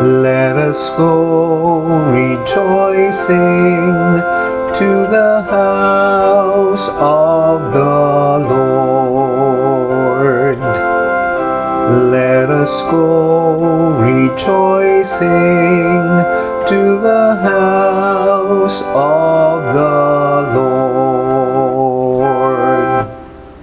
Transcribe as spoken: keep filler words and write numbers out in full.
Let us go rejoicing to the house of the Lord. Let us go rejoicing to the house of the